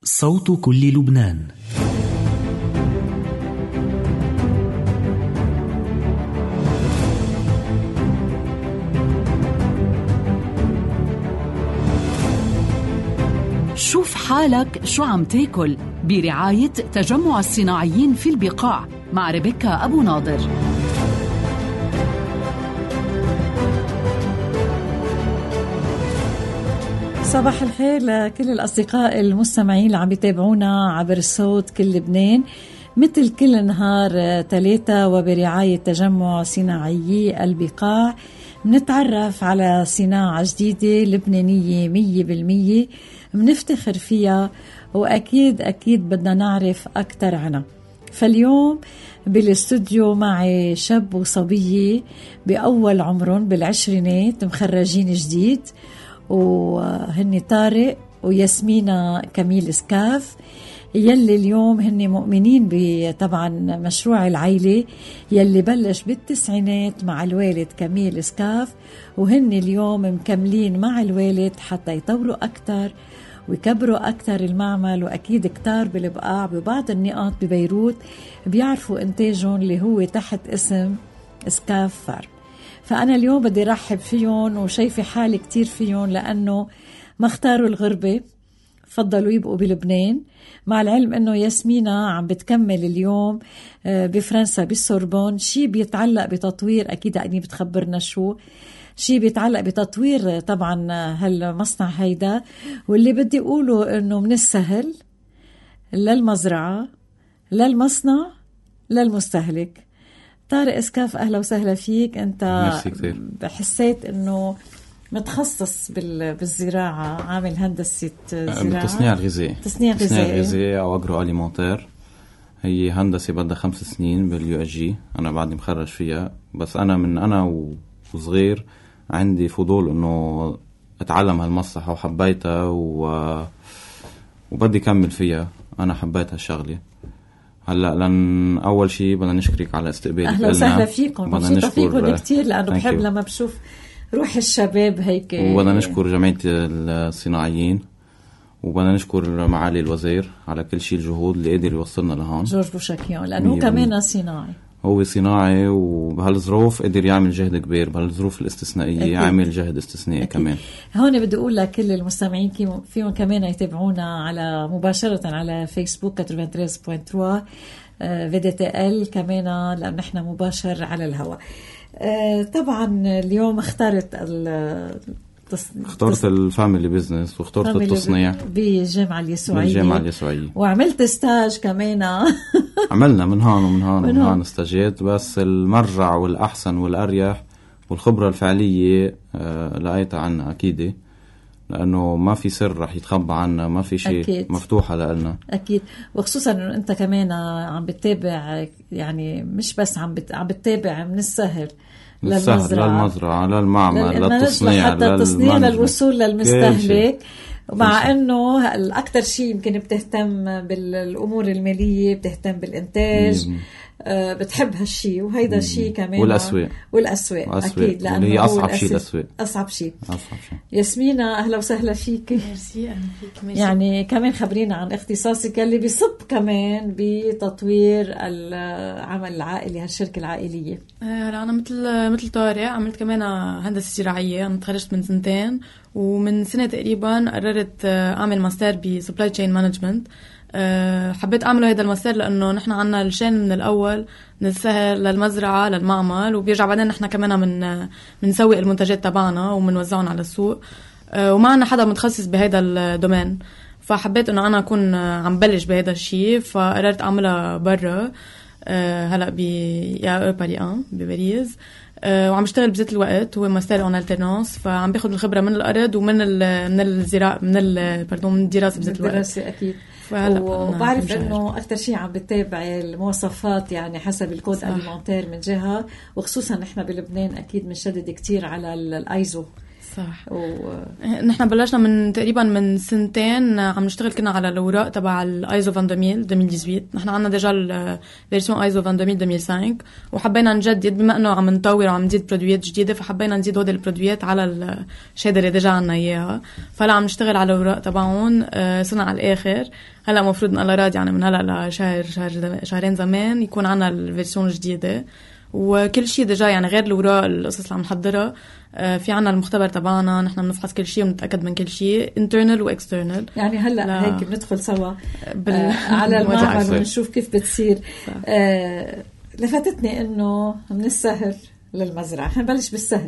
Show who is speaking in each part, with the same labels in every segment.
Speaker 1: صوت كل لبنان.
Speaker 2: شوف حالك شو عم تاكل برعاية تجمع الصناعيين في البقاع مع ريبيكا أبو ناظر.
Speaker 3: صباح الخير لكل الأصدقاء المستمعين اللي عم يتابعونا عبر الصوت كل لبنان مثل كل نهار 3 وبرعاية تجمع صناعيي البقاع. منتعرف على صناعة جديدة لبنانية 100% منفتخر فيها، وأكيد بدنا نعرف أكتر عنها. فاليوم بالاستوديو معي شاب وصبية بأول عمرهم بالعشرينات، مخرجين جديد، وهني طارق وياسمينة كميل سكاف، يلي اليوم هني مؤمنين بطبعا مشروع العيلة يلي بلش بالتسعينات مع الوالد كميل سكاف، وهني اليوم مكملين مع الوالد حتى يطوروا أكتر ويكبروا أكتر المعمل، وأكيد كتار بالبقاع ببعض النقاط ببيروت بيعرفوا إنتاجهم اللي هو تحت اسم سكاف فارم. فأنا اليوم بدي رحب فيهم وشايفة حالي كتير فيهم، لأنه ما اختاروا الغربة، فضلوا يبقوا بلبنان، مع العلم أنه ياسمينة عم بتكمل اليوم بفرنسا بالسوربون، شي بيتعلق بتطوير، أكيد أني بتخبرنا شي بيتعلق بتطوير طبعا هالمصنع هيدا، واللي بدي أقوله أنه من السهل للمزرعة للمصنع للمستهلك. طارق سكاف، أهلا وسهلا فيك. أنت حسيت أنه متخصص بالزراعة، عامل هندسة زراعة،
Speaker 4: تصنيع الغذاء أو أجرو أليمونتير. هي هندسة بدها 5 سنين باليو اس جي، أنا بعدني مخرج فيها، بس أنا وصغير عندي فضول أنه أتعلم هالمصلحة وحبيتها وبدي كمل فيها. أنا حبيت هالشغلة. هلا لأن أول شيء بدنا نشكرك على استقبالك.
Speaker 3: أهلا وسهلا فيكم، مبسوطة فيكم كتير، لأنه بحب لما بشوف روح الشباب هيك.
Speaker 4: وبدنا نشكر جمعية الصناعيين، وبدنا نشكر معالي الوزير على كل شيء، الجهود اللي قدر يوصلنا لهون،
Speaker 3: جورج بوشاكيون، لأنه كمان صناعي،
Speaker 4: هو صناعي، وبهالظروف قدر يعمل جهد كبير، بهالظروف الاستثنائية أكيد. عامل جهد استثنائي أكيد. كمان
Speaker 3: هون بدي أقول لكل المستمعين فيهم كمان يتابعونا على مباشرة على فيسبوك 93.3 VDTL كمان، لأن نحن مباشر على الهواء. طبعا اليوم اخترت
Speaker 4: الفاميلي بيزنس، واخترت التصنيع
Speaker 3: بالجامعة اليسوعية، وعملت ستاج كمان.
Speaker 4: عملنا من هون استاجات، بس المرجع والأحسن والأريح والخبرة الفعلية لقيتها عنا أكيد، لأنه ما في سر رح يتخبى عنا، ما في شيء أكيد. مفتوحة لنا أكيد،
Speaker 3: وخصوصا أنه أنت كمان عم بتتابع، يعني مش بس عم بتتابع من السهل
Speaker 4: للمزرعة للمعمل للتصنيع
Speaker 3: حتى التصنيع للوصول للمستهلك، مع أنه الأكثر شيء يمكن بتهتم بالأمور المالية، بتهتم بالإنتاج، بتحب هالشي، وهيدا الشيء كمان، والأسواق أكيد، لأنه هي أصعب شيء. ياسمينة، أهلا وسهلا فيك.
Speaker 5: ميرسي، أهلا فيك.
Speaker 3: يعني كمان خبرينا عن اختصاصك اللي بيصب كمان بتطوير العمل العائلي، هالشركة العائلية.
Speaker 5: هلا أنا مثل طارق عملت كمان هندسة زراعية، أنا تخرجت من 2 سنين، ومن سنة تقريبا قررت أعمل ماستر بسبلاي تشين مانجمنت. حبيت أعمله هذا الماستر لأنه نحن عنا الشان من الأول، من السهل للمزرعة للمعمل، وبيرجع بعدين نحن كمان منسوق المنتجات تبعنا ومنوزعهم على السوق، وما عنا حدا متخصص بهذا الدومين. فحبيت أنه أنا أكون عم بلش بهذا الشيء، فقررت أعملها برا هلأ يا باريان بباريس، وعم بشتغل بذات الوقت، هو ماستر اون الترنانس، فعم باخذ الخبره من الارض ومن الزراعه من الدراسه بذات الوقت.
Speaker 3: الدراسه اكيد. وبعرف انه اكثر شيء عم بتابع المواصفات، يعني حسب الكود اليمونتير من جهه، وخصوصا نحن بلبنان اكيد بنشدد كتير على الايزو
Speaker 5: صح. نحن بلشنا من تقريبا من 2 عم نشتغل كنا على الأوراق تبع الايزو 2018. نحن عنا ديجا الفيرسيون ايزو 2005 وحبينا نجدد بما انه عم نطور وعم نزيد برودويات جديدة، فحبينا نزيد هودي البرودويات على الشهادة اللي ديجا عنا اياها. فلا عم نشتغل على الأوراق تبعون سنة على الآخر. هلا مفروض نقل راد يعني من هلا شهرين زمان يكون عنا الفيرسيون الجديدة، وكل شيء ديجا يعني غير الوراق القصص اللي عم نحضرها. في عنا المختبر تبعنا، نحن بنفحص كل شيء ونتأكد من كل شيء internal و external.
Speaker 3: يعني هلأ هيك بندخل سوا على المعمل ونشوف كيف بتصير. لفتتني انه من السهل للمزرعة. هنبلش بالسهل.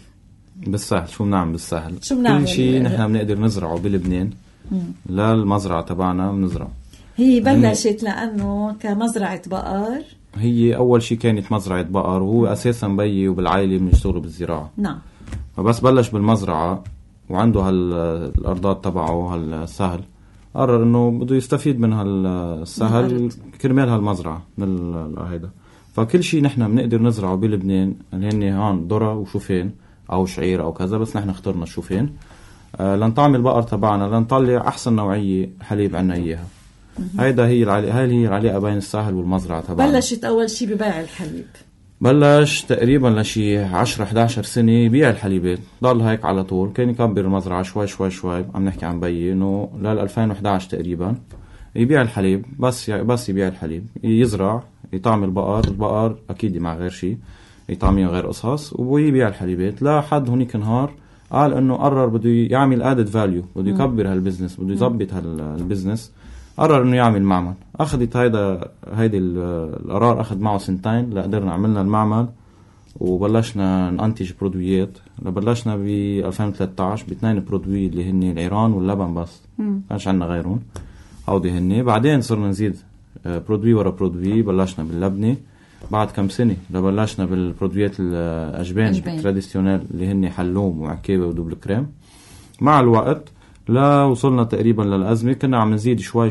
Speaker 4: شو بنعمل بالسهل؟
Speaker 3: كل
Speaker 4: شيء نحن بنقدر نزرعه بلبنان لا المزرعة تبعنا بنزرعه.
Speaker 3: هي بلشت لأنه كمزرعة بقر.
Speaker 4: هي أول شيء كانت مزرعة بقر، وهو أساسا بيي وبالعائلة بنشتغلوا بالزراعة.
Speaker 3: نعم.
Speaker 4: فبس بلش بالمزرعة وعنده هالأرضات تبعه هالسهل، قرر إنه بده يستفيد من هالسهل كرمال هالمزرعة من هيدا. فكل شيء نحن بنقدر نزرعه بلبنان اللي هن هون ذرة وشوفين أو شعير أو كذا، بس نحن اخترنا الشوفين لنطعم البقر تبعنا لنطلع أحسن نوعية حليب عنا إياها. هاي هي العلاقة بين الساحل والمزرعة تبعنا.
Speaker 3: بلشت أول شيء ببيع الحليب.
Speaker 4: بلش تقريبا لشي 10-11 سنة يبيع الحليبات، ضل هيك على طول. كان يكبر المزرعة شوي عم نحكي عن بيي إنه لل 2011 تقريبا يبيع الحليب. بس يبيع الحليب، يزرع يطعم البقر أكيد مع غير شيء يطعميه غير قصص، ويبيع الحليبات. لا حد هونيك نهار قال إنه قرر بده يعمل added value، بده يكبر هالبزنس، بده يضبط هالبزنس. قرر انه يعمل معمل. اخذت هيدي القرار اخذ معه 2 لقدرنا عملنا المعمل وبلشنا ننتج برودويات. بلشنا ب 2013 ب2 برودوي اللي هن العيران واللبن بس، كانش عندنا غيرهم هودي هن. بعدين صرنا نزيد برودوي ورا برودوي. بلشنا باللبنة بعد كم سنة بلشنا بالبرودويات الأجبان تراديسيونال اللي هن حلوم وعكاوي ودبل كريم. مع الوقت لا وصلنا تقريبا للأزمة كنا عم نزيد شوي.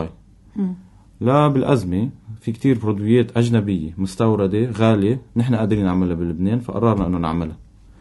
Speaker 4: لا بالأزمة في كتير برودويات أجنبية مستوردة غالية نحن قادرين نعملها بلبنان، فقررنا أنه نعملها.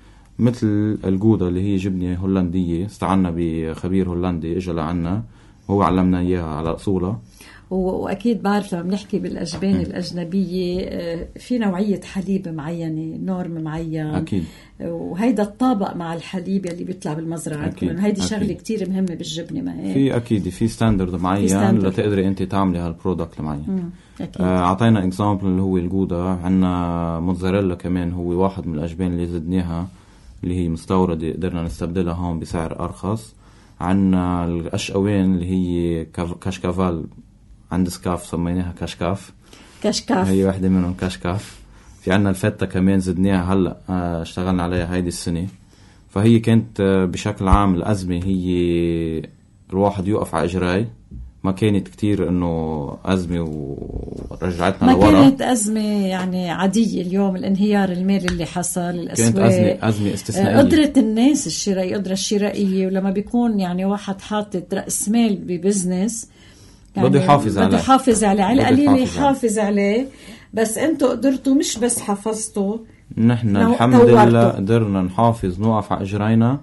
Speaker 4: مثل الجودة اللي هي جبنة هولندية، استعنا بخبير هولندي إجا لعنا وهو علمنا إياها على أصولها.
Speaker 3: وأكيد بعرف لما بنحكي بالأجبان الأجنبية في نوعية حليب معينة، نورم معين
Speaker 4: أكيد،
Speaker 3: وهيدا الطابق مع الحليب اللي بيطلع بالمزرعة. هيدي شغلة كتير مهمة بالجبنة. ما هي
Speaker 4: في أكيد في ستاندرد معين لتقدري أنت تعملي هالبرودكت المعين. أعطينا إكزامبل اللي هو الجودة. عنا موتزاريلا كمان هو واحد من الأجبان اللي زدناها اللي هي مستوردة، قدرنا نستبدلها هون بسعر أرخص. عنا الأشقوين اللي هي كاشكافال عند سكاف سميناها كاشكاف. هي واحدة منهم كاشكاف. في عنا الفتة كمان زدناها هلأ اشتغلنا عليها هيدي السنة. فهي كانت بشكل عام الأزمة هي الواحد يوقف على إجراي. ما كانت كتير إنه أزمة ورجعتنا لورا،
Speaker 3: ما كانت أزمة يعني عادية. اليوم الانهيار المالي اللي حصل، الأسواق
Speaker 4: كانت أزمة استثنائية.
Speaker 3: قدرة الناس الشرائية، قدرة الشرائية. ولما بيكون يعني واحد حاطط رأس مال ببزنس يعني
Speaker 4: بده يحافظ عليه
Speaker 3: على القليل يحافظ عليه. بس انتوا قدرتوا مش بس حافظتوا،
Speaker 4: نحن الحمد لله قدرنا نحافظ نوقف على اجرينا،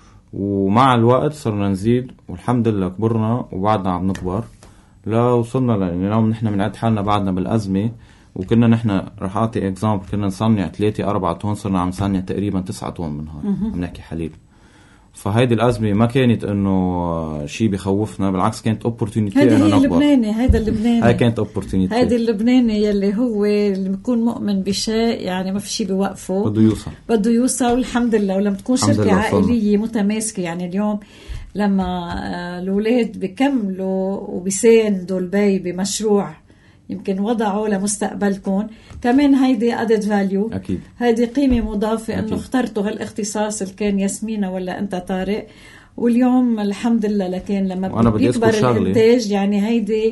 Speaker 4: ومع الوقت صرنا نزيد والحمد لله كبرنا وبعدنا عم نكبر. لا وصلنا اليوم نحن بنعد حالنا بعدنا بالأزمة. وكنا نحن رح أعطي إكزامبل كنا نصنع 3-4 طن، صرنا عم نصنع تقريبا 9 طن من هون. عم نحكي حليب. فهيدي الأزمة ما كانت إنه شيء بيخوفنا، بالعكس كانت opportunity إنه نكبر.
Speaker 3: هيدا اللبناني
Speaker 4: هاي كانت opportunity.
Speaker 3: هيدا اللبناني يلي هو اللي بيكون مؤمن بشيء يعني ما في شيء بيوقفه، بده يوصل والحمد لله. ولما تكون شركة عائلية متماسكة، يعني اليوم لما الأولاد بيكملوا وبيساندوا البي بمشروع يمكن وضعوا لمستقبلكم كمان، هيدي added value.
Speaker 4: أكيد.
Speaker 3: هيدي قيمة مضافة إنه اخترتوا هالاختصاص اللي كان ياسمينة ولا أنت طارق. واليوم الحمد لله لكن لما بيكبر الإنتاج يعني هيدي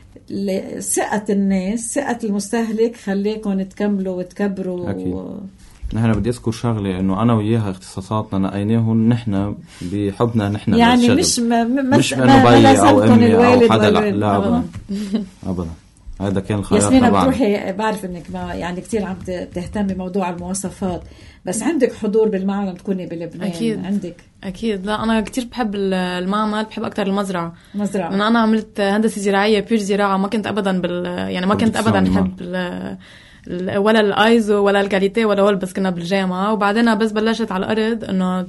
Speaker 3: ثقة الناس، ثقة المستهلك خليكم تكملوا وتكبروا.
Speaker 4: نحن بدي أذكر شغلة إنه أنا وياها اختصاصاتنا نقيناهم نحن بحبنا نحن
Speaker 3: يعني
Speaker 4: مش إنه بي أو أمي أو حدا. لا أبدا. هذا كان الخيار
Speaker 3: ياسمينة
Speaker 4: طبعا.
Speaker 3: بتروحي، بعرف انك ما يعني كتير عم تهتم بموضوع المواصفات، بس عندك حضور بالمعمل تكوني بلبنان.
Speaker 5: أكيد.
Speaker 3: عندك
Speaker 5: أكيد. لا أنا كتير بحب المعمل، بحب أكتر المزرعة.
Speaker 3: مزرعة.
Speaker 5: من أنا عملت هندسة زراعية بير زراعة، ما كنت أبدا يعني ما كنت أبدا أحب ولا الايزو ولا الكاليتي ولا هول، بس كنا بالجامعة. وبعدين بس بلشت على الأرض إنه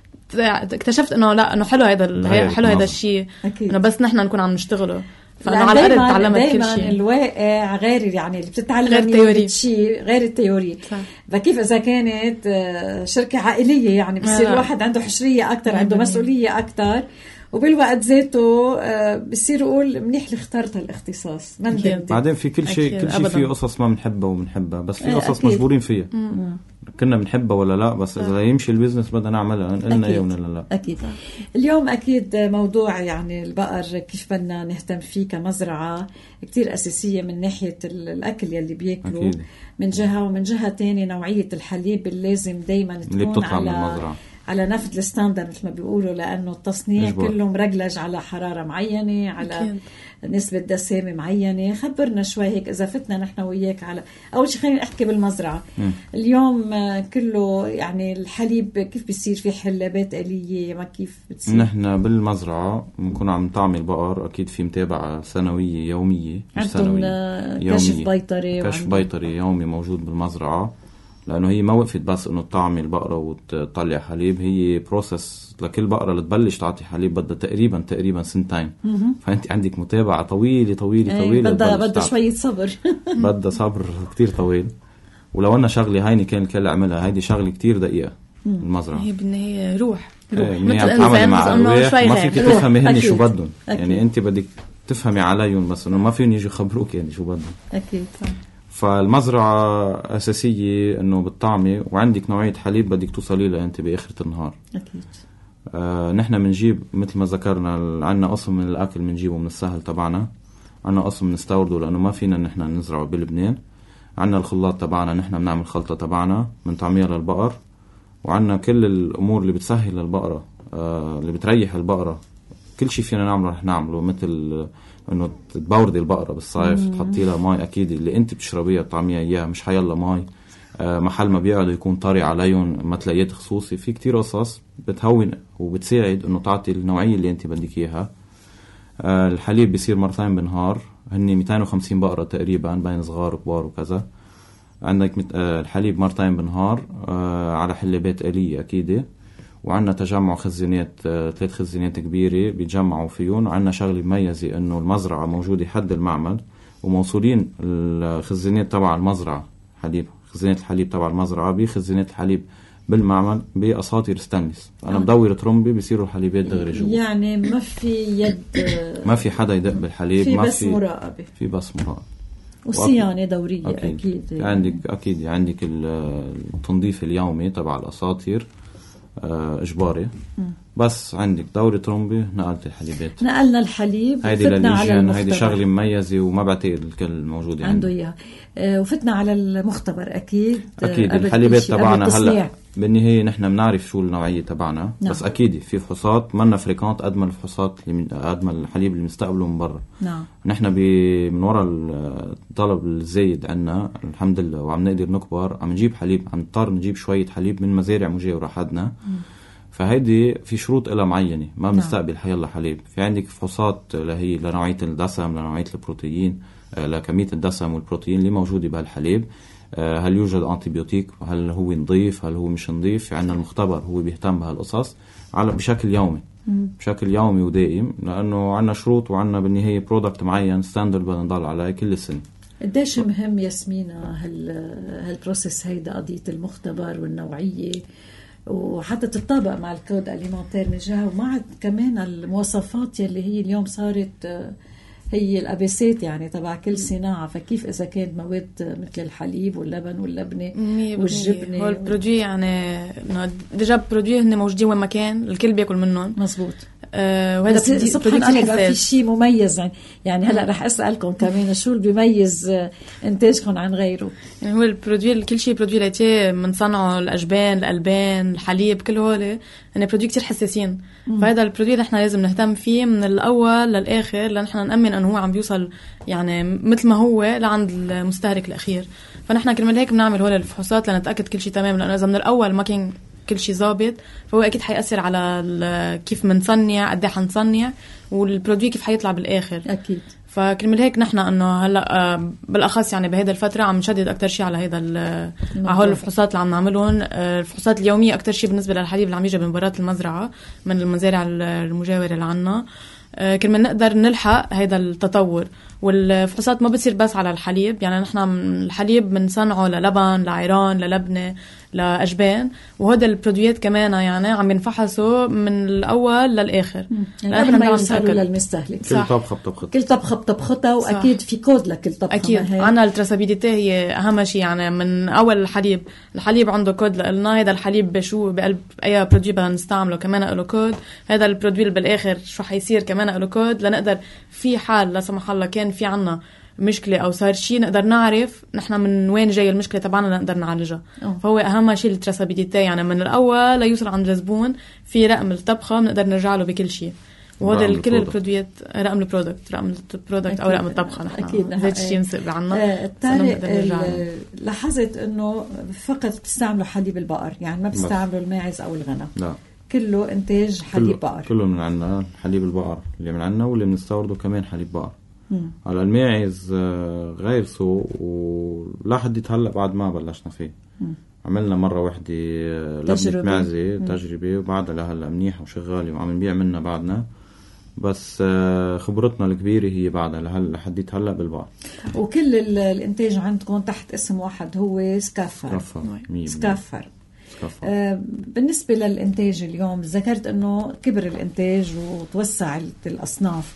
Speaker 5: اكتشفت إنه لا، إنه حلو هذا الشيء، إنه بس نحن نكون عم نشتغله. فأنا على الأرض تعلمت كل شيء.
Speaker 3: الواقع غير يعني اللي بتتعلم
Speaker 5: غير
Speaker 3: شيء غير التيوري. فكيف إذا كانت شركة عائلية يعني بصير الواحد عنده حشرية أكتر، عنده مسؤولية أكتر، وبالوقت ذاته بصير يقول منيح اللي اخترت الاختصاص.
Speaker 4: بعدين في كل شيء في قصص ما بنحبها وبنحبها، بس في قصص مجبورين فيها. كنا بنحبها ولا لا، بس إذا يمشي البيزنس بدنا نعملها، قلنا إيه ولا لا.
Speaker 3: أكيد. اليوم أكيد موضوع يعني البقر كيف بدنا نهتم فيه كمزرعة كتير أساسية من ناحية الأكل يلي بيأكلوا من جهة، ومن جهة تانية نوعية الحليب اللي لازم دايما تكون على نفس الستاندر مثل ما بيقولوا، لأنه التصنيع كله مرجلج على حرارة معينة، على نسبة دسامة معينة. خبرنا شوي هيك إذا فتنا نحن وياك على أول شيء. خلينا نحكي بالمزرعة. اليوم كله يعني الحليب كيف بيصير؟ في حلابات آلية ما كيف بتصير؟
Speaker 4: نحن بالمزرعة بنكون عم نطعم البقر، أكيد في متابعة سنوية يومية، مش سنوية، كشف بيطري يومي موجود بالمزرعة، لأنه هي ما وقفت بس إنه تطعمي البقرة وتطلع حليب، هي بروسس لكل بقرة لتبلش تعطي حليب بدها تقريبا سنتين. فأنت عندك متابعة طويلة
Speaker 3: بدها شوية صبر.
Speaker 4: بدها صبر كتير طويل. ولو أن شغلة هيني كان الكل عملها، هيدي شغلة كتير دقيقة المزرعة.
Speaker 5: هي بالنهاية روح
Speaker 4: مثل تعمل مع الريح، ما فيك تفهمي هني شو بدهم. يعني أنت بدك تفهمي عليهم، بس إنه ما فيهم يجي يخبروك يعني شو بدهم.
Speaker 3: أكيد.
Speaker 4: فالمزرعة أساسية إنه بالطعمة، وعندك نوعية حليب بدك توصلي لها أنت بآخرة النهار.
Speaker 3: أكيد.
Speaker 4: نحن منجيب مثل ما ذكرنا، عنا قسم من الأكل منجيبه من السهل تبعنا، عنا قسم نستورده لأنه ما فينا نحن نزرعه بلبنان. عنا الخلاط تبعنا، نحن بنعمل خلطة تبعنا من طعمية للبقر، وعنا كل الأمور اللي بتسهل للبقرة، اللي بتريح البقرة. كل شيء فينا نعمله رح نعمله، مثل انه تبوردي البقرة بالصيف، تحطي لها ماء اكيد اللي انت بتشربيها طعميها اياها، مش حيلا ماء. محل ما بيقعدوا يكون طري عليهم، متليات خصوصي، في كتير قصص بتهون وبتساعد انه تعطي النوعية اللي انت بدك اياها. الحليب بيصير مرتين بالنهار، هني 250 بقرة تقريبا بين صغار وكبار وكذا. عندك الحليب مرتين بالنهار على حلبات آلية أكيدة. وعنا تجمع خزينات، 3 خزينات كبيرة بيتجمعوا فيهم. وعنا شغلة مميزة إنه المزرعة موجودة حد المعمل، وموصولين الخزينات تبع المزرعة حليب، خزينات الحليب تبع المزرعة بخزينات الحليب بالمعمل بأساطير ستانلس. أنا بدور ترمبي بيصيروا حليبات دغري جوا،
Speaker 3: يعني ما في يد
Speaker 4: ما في حدا يدق بالحليب،
Speaker 3: في
Speaker 4: ما
Speaker 3: بس مراقبة،
Speaker 4: في بس مراقبة
Speaker 3: وصيانة دورية. أكيد
Speaker 4: عندك التنظيف اليومي تبع الأساطير إجباري. بس عندك دورة ترمبي، نقلت الحليبات،
Speaker 3: نقلنا الحليب،
Speaker 4: هيدي للإيجان، هيدي شغلة مميزة وما بعتقد الكل موجود
Speaker 3: عنده إياها. وفتنا على المختبر أكيد
Speaker 4: الحليبات تبعنا. هلأ بالنهاية نحن بنعرف شو النوعية تبعنا. نعم. بس أكيد في فحوصات منا فريكانت قد ما الفحوصات قد ما الحليب اللي مستقبله من برا.
Speaker 3: نعم.
Speaker 4: نحن من وراء الطلب الزايد عنا الحمد لله، وعم نقدر نكبر، عم نجيب حليب، عم نضطر نجيب شوية حليب من مزارع مجاورة حدنا. فهيدي في شروط إلها معينة، ما بنستقبل حيلا حليب. في عندك فحوصات لهي لنوعية الدسم، لنوعية البروتين، لكمية الدسم والبروتين اللي موجودة بهالحليب. هل يوجد أنتيبيوتيك، هل هو نظيف، هل هو مش نظيف. في عنا المختبر هو بيهتم بهالقصص بشكل يومي، بشكل يومي ودائم، لأنه عنا شروط وعنا بالنهاية برودكت معين ستاندرد بدنا نضل عليه كل السنة.
Speaker 3: قديش مهم ياسمينة هالبروسيس هيدا، قضية المختبر والنوعية، وحتى تتطابق مع الكود أليمنتير من جهة، ومع كمان المواصفات يلي هي اليوم صارت هي الأبيسات يعني تبع كل صناعة. فكيف إذا كانت مواد مثل الحليب واللبن واللبنة والجبنة
Speaker 5: هو البرودوي، يعني ديجا برودوي هن موجودين وين مكان الكل بياكل منهم.
Speaker 3: مزبوط.
Speaker 5: وهذا
Speaker 3: سبحان الله في شيء مميز يعني هلا رح اسالكم كمان شو اللي بيميز انتاجكم عن غيره.
Speaker 5: يعني هو البرودوي كل شيء برودوي لاتيه بنصنعه، الاجبان، الالبان، الحليب، كل هول يعني برودوي كتير حساسين. فهذا البرودوي نحن لازم نهتم فيه من الاول للاخر لنحن نامن انه هو عم بيوصل يعني مثل ما هو لعند المستهلك الاخير. فنحن كرمال هيك بنعمل هول الفحوصات لنتاكد كل شيء تمام، لانه اذا من الاول ما كان كل شيء ظابط فهو اكيد حيأثر على كيف منصنع، قد ايه حنصنع، والبرودوي كيف حيطلع بالاخر
Speaker 3: اكيد.
Speaker 5: فكرمال هيك نحن انه هلا بالاخص يعني بهيدا الفتره عم نشدد اكثر شيء على هيدا على هول الفحوصات اللي عم نعملهم. الفحوصات اليوميه اكثر شيء بالنسبه للحليب اللي عم يجي من برات المزرعه من المزارع المجاوره اللي عنا، كرمال نقدر نلحق هيدا التطور. والفحوصات ما بتصير بس على الحليب، يعني نحن الحليب بنصنعه للبن، لعيران، للبنه، لأجبان، وهذا البرودويات كمان يعني عم ينفحصوا من الأول للآخر
Speaker 3: يعني قبل ما يوصلوا للمستهلك.
Speaker 4: كل طبخة بطبختها،
Speaker 3: كل طبخة بطبختها، وأكيد في كود لكل طبخة.
Speaker 5: أكيد عنا التراسابيليتي هي أهم شيء، يعني من أول الحليب عنده كود لنا، هذا الحليب بشو بقلب أي برودوي بدنا نستعمله كمان له كود، هذا البرودوي بالآخر شو حيصير كمان له كود، لنقدر في حال لا سمح الله كان في عنا مشكلة أو صار شيء نقدر نعرف نحن من وين جاي المشكلة تبعنا نقدر نعالجها. فهو أهم شيء التراسابيليتي، يعني من الأول ليوصل عند الزبون في رقم الطبخة بنقدر نرجع له بكل شيء. وهذا كل البرودويات رقم البرودكت أو رقم الطبخة نحن أكيد هذا الشيء مسق عنا.
Speaker 3: لاحظت إنه فقط بتستعملوا حليب البقر، يعني ما بتستعملوا الماعز أو الغنم؟ لا، كله إنتاج حليب بقر.
Speaker 4: كله من عنا حليب البقر اللي من عنا، واللي بنستورده كمان حليب بقر. على الماعز غير سوق، ولا حد يتهلأ بعد ما بلشنا فيه. عملنا مرة واحدة لبنة معزة تجربة، وبعدها لهلا منيحة وشغالة وعم نبيع منها بعدنا، بس خبرتنا الكبيرة هي بعدها لحد يتهلأ بالبقر.
Speaker 3: وكل الانتاج عندكم تحت اسم واحد هو سكافر. سكافر. بالنسبة للإنتاج اليوم ذكرت أنه كبر الإنتاج وتوسعت الأصناف.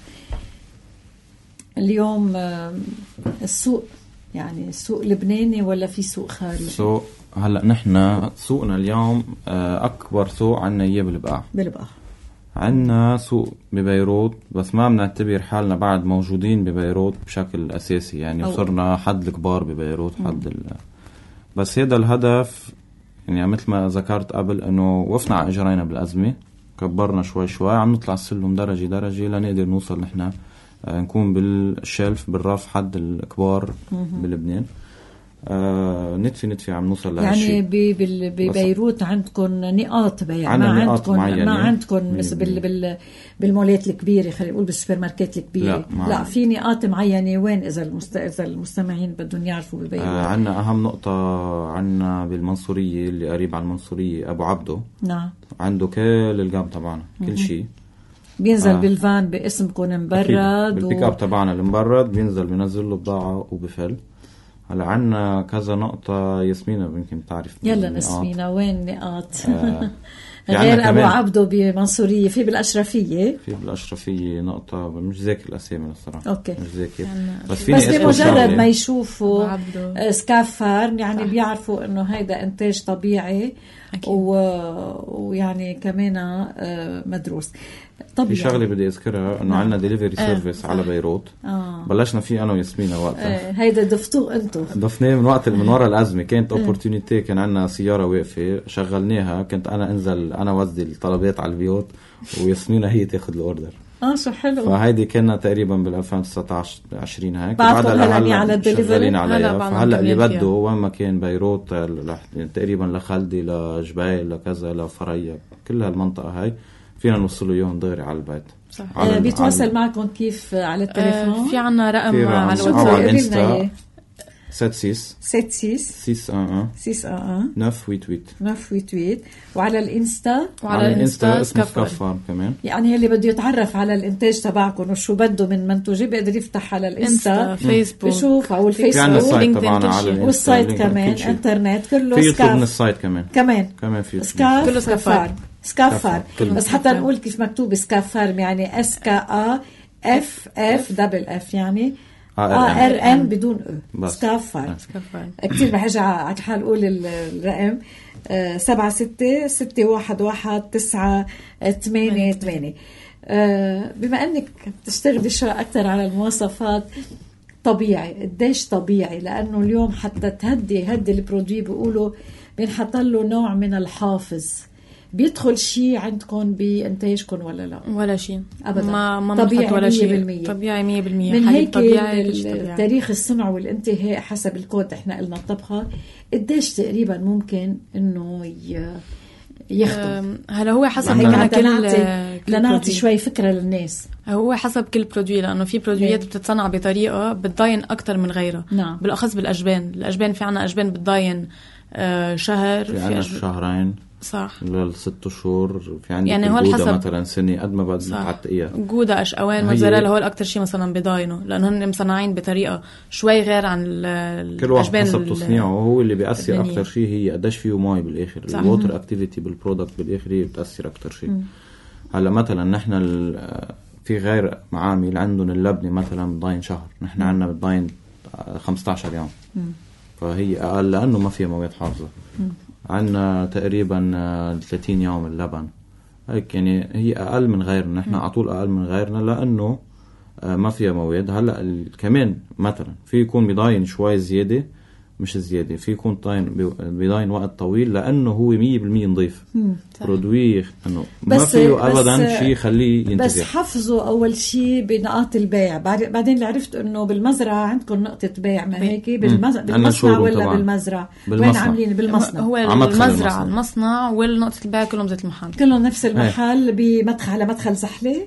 Speaker 3: اليوم السوق يعني سوق لبناني ولا في سوق خارجي؟
Speaker 4: سوق هلأ نحن سوقنا اليوم أكبر سوق عنا إياه بالبقاع. عنا سوق ببيروت، بس ما بنعتبر حالنا بعد موجودين ببيروت بشكل أساسي، يعني وصرنا حد الكبار ببيروت حد بس هذا الهدف، يعني مثل ما ذكرت قبل أنه وقفنا على إجرينا بالأزمة، كبرنا شوي عم نطلع السلم درجة لنقدر نوصل نحن نكون بالشلف بالرف حد الكبار بلبنان. نتفي عم نوصل لهالشيء.
Speaker 3: يعني ببيروت عندكم نقاط بيع، ما عندكم بالمولات الكبيرة، خلينا نقول بالسوبر ماركت الكبيرة. لا في نقاط معينة. وين إذا المستمعين بدهم يعرفوا ببيروت؟
Speaker 4: عنا أهم نقطة عنا بالمنصورية اللي قريب على المنصورية، أبو عبدو.
Speaker 3: نعم،
Speaker 4: عنده كل الجام تبعنا، كل شيء
Speaker 3: بينزل بالفان باسمكم مبرد،
Speaker 4: بالبيك اب تبعنا المبرد بينزل بينزل له بضاعة وبفل. هلا عنا كذا نقطة. ياسمينة يمكن تعرف.
Speaker 3: يلا نسمينا وين نقاط؟ غير أبو عبدو بمنصورية، في بالأشرفية نقطة مش ذاكر الأسامي الصراحة. أوكي. مش ذاكر، بس بمجرد ما يشوفوا سكافر يعني بيعرفوا إنه هيدا إنتاج طبيعي ويعني كمان مدروس.
Speaker 4: في شغلة بدي أذكرها إنه عنا ديليفري سيرفيس على بيروت. بلشنا فيه أنا وياسمينة وقتها.
Speaker 3: هيدا ضفتوه أنتو؟
Speaker 4: ضفناه من وقت من وراء الأزمة. كانت opportunity، كان عنا سيارة واقفة شغلناها، كنت أنا أنزل أنا وزدي الطلبات على البيوت وياسمينة هي تاخد الأوردر.
Speaker 3: شو حلو.
Speaker 4: فهيدي كنا تقريبا بال2019 20 هيك.
Speaker 3: بعدها على
Speaker 4: شغالين عليها. فهلا اللي بده وين ما كان بيروت تقريبا لخلدي لجبال لكذا لفريا كل هالمنطقة هاي فينا نوصله يوم دغري على البيت.
Speaker 3: بيتواصل معكم كيف على التليفون؟
Speaker 5: في عنا رقم على الواتساب
Speaker 3: 6 وعلى الانستا
Speaker 4: اسمه سكافر كمان.
Speaker 3: يعني اللي بده يتعرف على الانتاج تبعكم وشو بده من منتوجه بيقدر يفتح على الانستا
Speaker 5: فيسبوك
Speaker 3: بشوف، او الفيسبوك والسايت كمان انترنت كله.
Speaker 4: في يطلب من السايت كمان في
Speaker 3: كله سكافر. بس حتى نقول كيف مكتوب سكافر، يعني SKAFF يعني ARM بدون سكافر. كتير بحاجة على حال أقول الرقم 76611988. بما أنك بتشتغلي شوي أكتر على المواصفات، طبيعي قديش طبيعي؟ لأنه اليوم حتى تهدي البرودوي بيقولوا بينحط له نوع من الحافظ. بيدخل شيء عندكم بإنتاجكم ولا لا؟
Speaker 5: ولا شيء
Speaker 3: أبدا.
Speaker 5: ما
Speaker 3: طبيعي
Speaker 5: ولا شيء.
Speaker 3: 100%.
Speaker 5: طبيعي 100%.
Speaker 3: من هيك
Speaker 5: طبيعي.
Speaker 3: تاريخ الصنع والانتهاء حسب الكود احنا قلنا الطبخة قديش تقريبا ممكن انه يخدم؟
Speaker 5: هلا هو حسب كل
Speaker 3: لنعطي شوي فكرة للناس.
Speaker 5: هو حسب كل برودوي، لأنه في برودويات بتتصنع بطريقة بتضاين أكتر من غيرها.
Speaker 3: نعم.
Speaker 5: بالأخص الأجبان في عنا أجبان بتضاين شهر،
Speaker 4: في عنا شهرين،
Speaker 5: صح،
Speaker 4: ل6 شهور. في عندك
Speaker 5: يعني
Speaker 4: الجودة مثلا سنة قد ما بدنا نحطيها.
Speaker 5: جودة أشقوان موزاريلا هول أكتر شيء مثلا بضاينه، لأنه هن مصنعين بطريقة شوي غير عن
Speaker 4: كل واحد حسب تصنيعه. وهو اللي بيأثر أكتر شيء هي قديش فيه ماء بالآخر. الووتر أكتيفيتي بالبرودكت بالآخر هي بتأثر أكتر شيء. هلا مثلا نحن في غير معامل عندهم اللبنة مثلا بضاين شهر، نحن عندنا بضاين 15 يوم. فهي أقل لأنه ما فيها مواد حافظة. عنا تقريبا 30 يوم اللبن هيك، يعني هي أقل من غيرنا. نحن عطول أقل من غيرنا لأنه ما فيها مواد. هلأ كمان مثلا في يكون بضاين شوي زيادة، مش زيادة، في يكون بضاين وقت طويل لأنه هو 100% نظيف. برودوي أنه ما فيه أبدا شيء خليه ينتفع.
Speaker 3: بس حفظوا أول شيء بنقاط البيع. بعدين اللي عرفت أنه بالمزرعة عندكم نقطة بيع، ما هيك؟ بالمصنع ولا بالمزرعة؟ وين عاملين؟ بالمصنع.
Speaker 5: هو المزرعة، المصنع والنقطة البيع كلهم ذات المحل،
Speaker 3: كلهم نفس المحل. بمدخل على مدخل زحلة.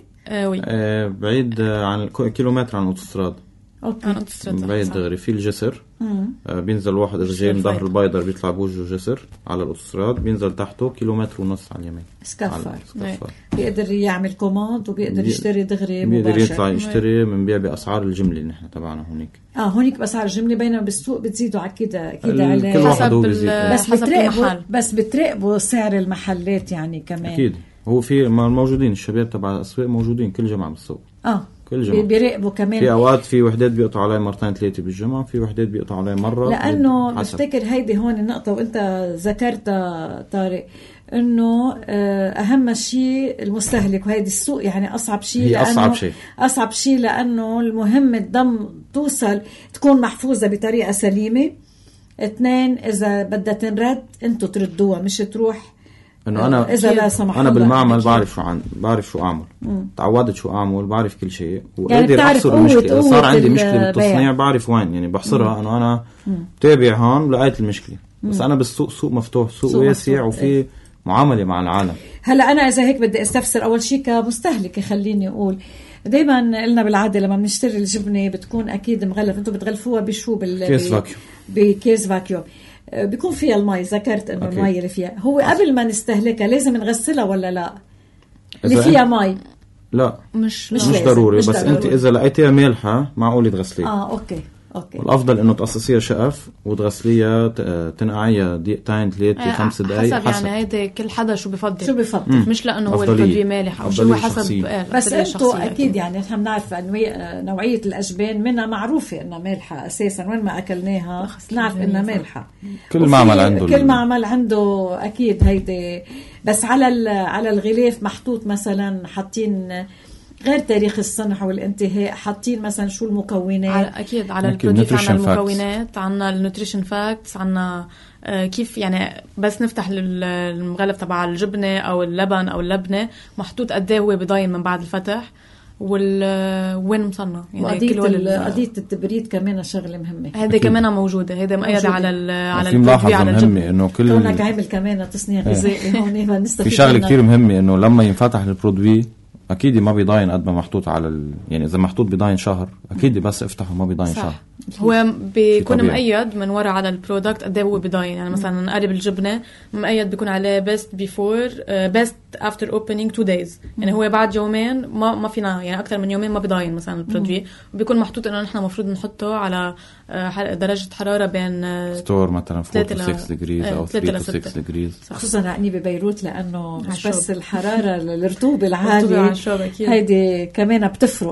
Speaker 4: بعيد عن كيلومتر عن الأوتوستراد. بعيد دغري في الجسر. بينزل واحد إذا جاي من ظهر البيضر بيطلع بوجه جسر على الأوتوستراد، بينزل تحته 1.5 كيلومتر على اليمين.
Speaker 3: سكافر. بيقدر يعمل كوماند وبيقدر يشتري دغري
Speaker 4: مباشر. بيقدر يطلع يشتري من بيع بأسعار الجملة نحن تبعنا هونيك.
Speaker 3: هونيك بأسعار الجملة، بينما بالسوق بتزيدوا على كده على
Speaker 4: كل واحد هو بيزيد.
Speaker 3: بس بتراقبوا سعر المحلات يعني كمان.
Speaker 4: أكيد هو في موجودين الشباب تبع الأسواق موجودين كل جمعة بالسوق.
Speaker 3: بيراقبوا كمان.
Speaker 4: في اوقات في وحدات بيقطعوا علي مرتين 3 بالجمعة، في وحدات بيقطعوا علي مرة.
Speaker 3: لانه بفتكر هيدي هون النقطة وانت ذكرتها طارق، انه اهم شيء المستهلك، وهيدي السوق يعني اصعب شيء. اصعب شيء لانه المهم الدم توصل تكون محفوظة بطريقة سليمة. 2 اذا بدها تنرد انتوا تردوها، مش تروح
Speaker 4: انه انا
Speaker 3: اذا لا سمح
Speaker 4: انا بالمعمل بعرف شو اعمل. تعودت شو اعمل، بعرف كل شيء
Speaker 3: وقادر
Speaker 4: احصر المشكله. صار عندي مشكله بالتصنيع بعرف وين، يعني بحصرها. انه انا بتابع هون لقيت المشكله. بس انا بالسوق سوق مفتوح، سوق واسع، وفي معامله مع العالم.
Speaker 3: هلا انا اذا هيك بدي استفسر اول شيء كمستهلك، خليني اقول دايما قلنا بالعاده لما بنشتري الجبنه بتكون اكيد مغلف. انتم بتغلفوها بشو؟ بكيس فاكيوم بيكون فيها المي. ذكرت انه المي اللي فيها هو قبل ما نستهلكها لازم نغسلها ولا لا؟ اللي فيها مي
Speaker 4: لا مش ضروري. بس انت اذا لقيتيها مالحه معقول تغسليها.
Speaker 3: اوكي.
Speaker 4: والافضل انه تقصصيها شقف وتغسليها، تنقعيها دقيقتين 3 5 دقائق حسب.
Speaker 5: يعني هيدا كل حدا شو بفضل. مش لانه هو البرودوي مالح او شو، حسب.
Speaker 3: بس انتوا اكيد يعني نحن بنعرف نوعيه الاجبان منها معروفه انها مالحه اساسا، وين ما اكلناها نعرف انها مالحه.
Speaker 4: كل
Speaker 3: معمل عنده اكيد هيدي. بس على الغلاف محطوط مثلا حاطين غير تاريخ الصنع والانتهاء، حاطين مثلا شو المكونات.
Speaker 5: اكيد على البرودوي عنا المكونات، عنا النوتريشن فاكتس، عنا كيف يعني بس نفتح المغلف تبع الجبنه او اللبن او اللبنه محطوط قد ايه هو بضاين من بعد الفتح وين مصنع.
Speaker 3: يعني قضية التبريد كمان شغله مهمه.
Speaker 5: هذا كمان موجوده، هذا مؤيد على
Speaker 4: البرودوي على الجبنه. انه
Speaker 3: كونك عامل كمان تصنيع غذائي هون بنستفيد.
Speaker 4: في شغله كثير مهمه انه لما ينفتح البرودوي اكيد ما بيضاين قد ما محطوط على يعني اذا محطوط بضاين شهر اكيد بس افتحه ما بيضاين شهر.
Speaker 5: هو بيكون مؤيد من وراء على البرودكت قد ايه هو بضاين. يعني مثلا قالب الجبنه مؤيد بيكون عليه best before best after opening 2 days. يعني هو بعد يومين ما فينا، يعني اكثر من يومين ما بضاين مثلا البرودوي. وبيكون محطوط انه نحن المفروض نحطه على درجه حراره بين
Speaker 4: ستور مثلا 4 to 6 degrees او 3 to 6 degrees.
Speaker 3: خصوصا رأني ببيروت لانه مش بس الحراره الرطوبه العاليه هيدي كمان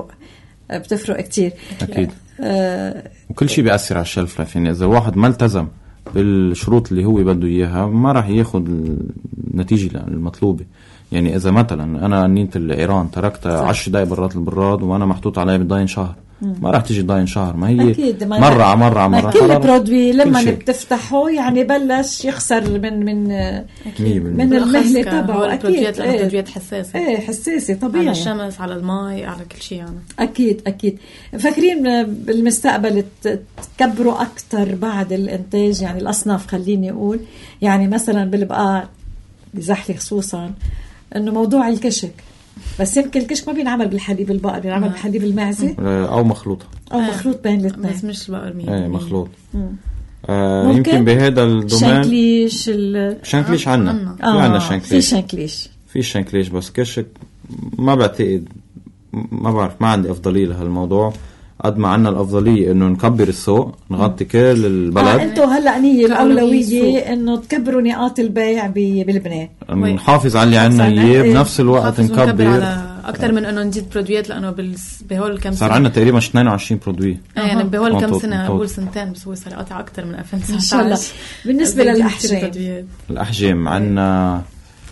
Speaker 3: بتفرق كتير أكيد.
Speaker 4: وكل شيء بيأثر على الشلف لايف. يعني إذا الواحد ما التزم بالشروط اللي هو بده إياها ما راح ياخد النتيجة المطلوبة. يعني إذا مثلا أنا نينت العيران تركتها 10 دقايق برات البراد وأنا محطوط عليها بضاين شهر، ما راح تيجي ضاين شهر، ما هي مرة على مرة
Speaker 3: كل برودوي لما بتفتحه يعني بلش يخسر من المهلة تبعه.
Speaker 5: أكيد البرودويات حساسة،
Speaker 3: حساسة طبيعي، على
Speaker 5: الشمس، على الماء، على كل شيء يعني.
Speaker 3: أكيد. فاكرين بالمستقبل تكبروا أكتر بعد الإنتاج يعني الأصناف، خليني أقول يعني مثلا بالبقاء بزحلي خصوصا إنه موضوع الكشك، بس يمكن الكشك ما بينعمل بالحليب البقر، بينعمل بحليب المعزة
Speaker 4: أو مخلوط بين
Speaker 3: الاثنين،
Speaker 5: بس مش بقر 100%.
Speaker 4: مخلوط. يمكن بهذا الدومين شانكليش عنا
Speaker 3: في شانكليش
Speaker 4: بس كشك ما بعتقد، ما بعرف، ما عندي أفضلية لهالموضوع قد ما عنا الأفضلية إنه نكبر السوق، نغطي كل البلد.
Speaker 3: أنتوا هلأ نية الأولوية إنه تكبروا نقاط البيع بلبنان،
Speaker 4: نحافظ على اللي عنا إياه بنفس الوقت نكبر
Speaker 5: أكتر من إنه نزيد برودويات، لأنه بهول كم سنة
Speaker 4: صار عنا تقريبا 22 برودوي.
Speaker 5: يعني بهول كم سنة، أقول سنتين بس، هو صار قطع أكتر من 2019 إن شاء الله.
Speaker 3: بالنسبة
Speaker 4: للأحجام عنا